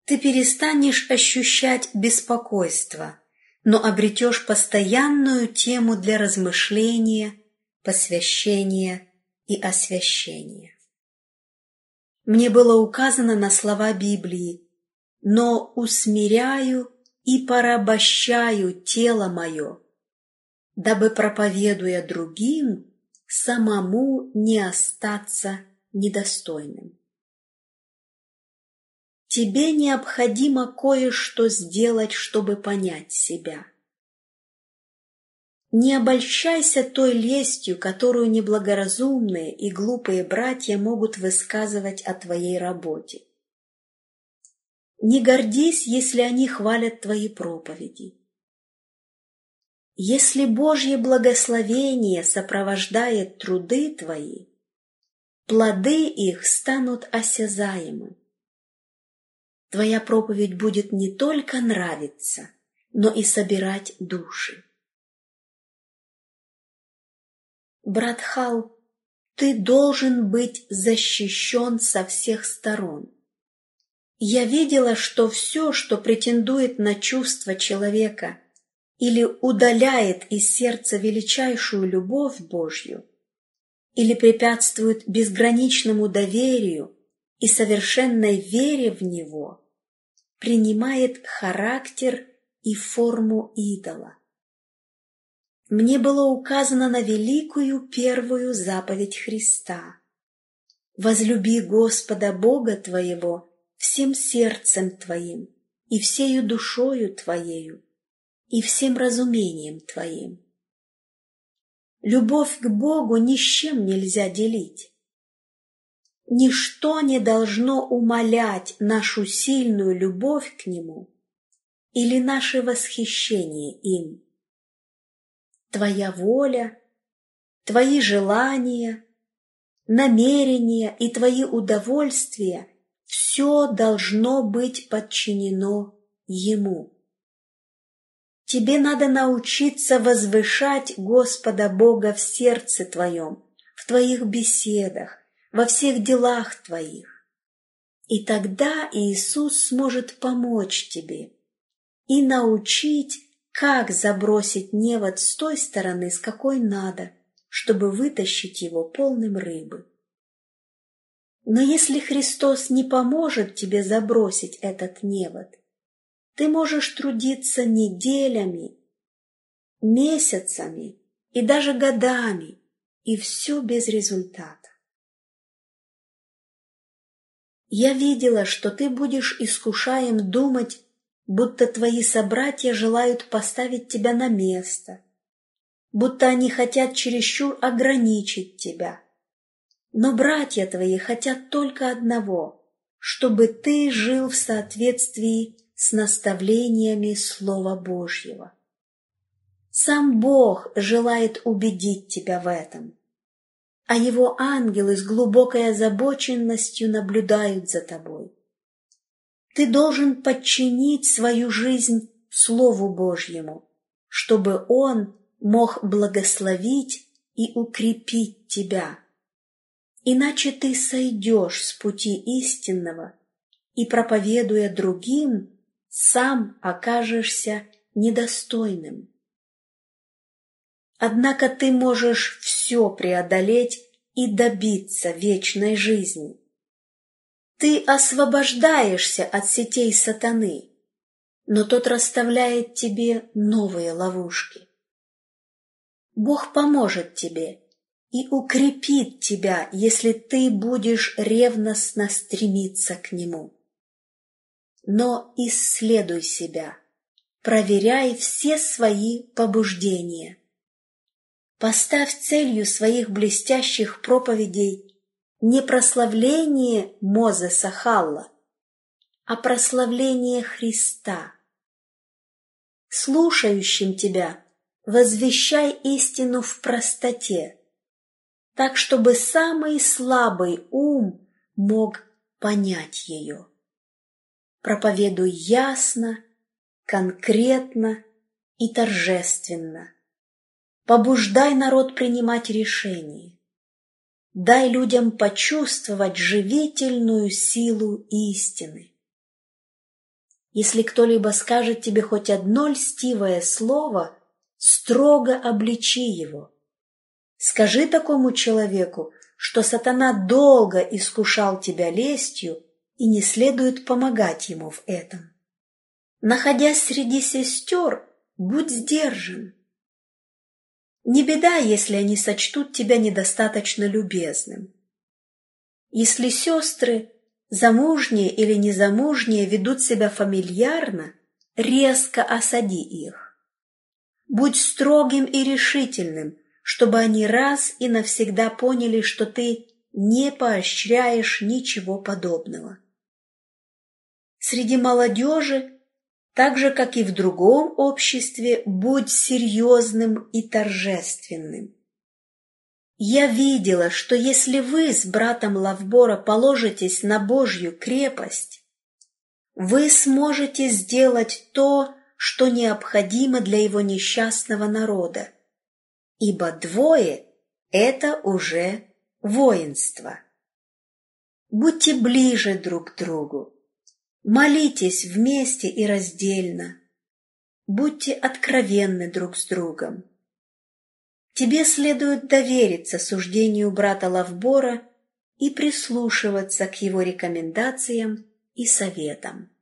ты перестанешь ощущать беспокойство, но обретешь постоянную тему для размышления, посвящения и освящения. Мне было указано на слова Библии: «Но усмиряю и порабощаю тело мое, дабы, проповедуя другим, самому не остаться недостойным». Тебе необходимо кое-что сделать, чтобы понять себя. Не обольщайся той лестью, которую неблагоразумные и глупые братья могут высказывать о твоей работе. Не гордись, если они хвалят твои проповеди. Если Божье благословение сопровождает труды твои, плоды их станут осязаемы. Твоя проповедь будет не только нравиться, но и собирать души. Брат Хал, ты должен быть защищен со всех сторон. Я видела, что все, что претендует на чувства человека или удаляет из сердца величайшую любовь Божью, или препятствует безграничному доверию и совершенной вере в Него, принимает характер и форму идола. Мне было указано на великую первую заповедь Христа: «Возлюби Господа Бога твоего всем сердцем твоим, и всею душою твоею, и всем разумением твоим». Любовь к Богу ни с чем нельзя делить. Ничто не должно умалять нашу сильную любовь к Нему или наше восхищение им. Твоя воля, твои желания, намерения и твои удовольствия — все должно быть подчинено Ему. Тебе надо научиться возвышать Господа Бога в сердце твоем, в твоих беседах, во всех делах твоих. И тогда Иисус сможет помочь тебе и научить, как забросить невод с той стороны, с какой надо, чтобы вытащить его полным рыбы. Но если Христос не поможет тебе забросить этот невод, ты можешь трудиться неделями, месяцами и даже годами, и все без результата. Я видела, что ты будешь искушаем думать, будто твои собратья желают поставить тебя на место, будто они хотят чересчур ограничить тебя. Но братья твои хотят только одного, чтобы ты жил в соответствии с наставлениями Слова Божьего. Сам Бог желает убедить тебя в этом, а Его ангелы с глубокой озабоченностью наблюдают за тобой. Ты должен подчинить свою жизнь Слову Божьему, чтобы Он мог благословить и укрепить тебя. Иначе ты сойдешь с пути истинного и, проповедуя другим, сам окажешься недостойным. Однако ты можешь все преодолеть и добиться вечной жизни. Ты освобождаешься от сетей сатаны, но тот расставляет тебе новые ловушки. Бог поможет тебе и укрепит тебя, если ты будешь ревностно стремиться к Нему. Но исследуй себя, проверяй все свои побуждения. Поставь целью своих блестящих проповедей не прославление Мозеса Халла, а прославление Христа. Слушающим тебя возвещай истину в простоте, так, чтобы самый слабый ум мог понять ее. Проповедуй ясно, конкретно и торжественно. Побуждай народ принимать решения. Дай людям почувствовать живительную силу истины. Если кто-либо скажет тебе хоть одно льстивое слово, строго обличи его. Скажи такому человеку, что сатана долго искушал тебя лестью, и не следует помогать ему в этом. Находясь среди сестер, будь сдержан. Не беда, если они сочтут тебя недостаточно любезным. Если сестры, замужние или незамужние, ведут себя фамильярно, резко осади их. Будь строгим и решительным, чтобы они раз и навсегда поняли, что ты не поощряешь ничего подобного. Среди молодежи, так же, как и в другом обществе, будь серьезным и торжественным. Я видела, что если вы с братом Лавбора положитесь на Божью крепость, вы сможете сделать то, что необходимо для его несчастного народа, ибо двое – это уже воинство. Будьте ближе друг к другу. Молитесь вместе и раздельно. Будьте откровенны друг с другом. Тебе следует довериться суждению брата Лавбора и прислушиваться к его рекомендациям и советам.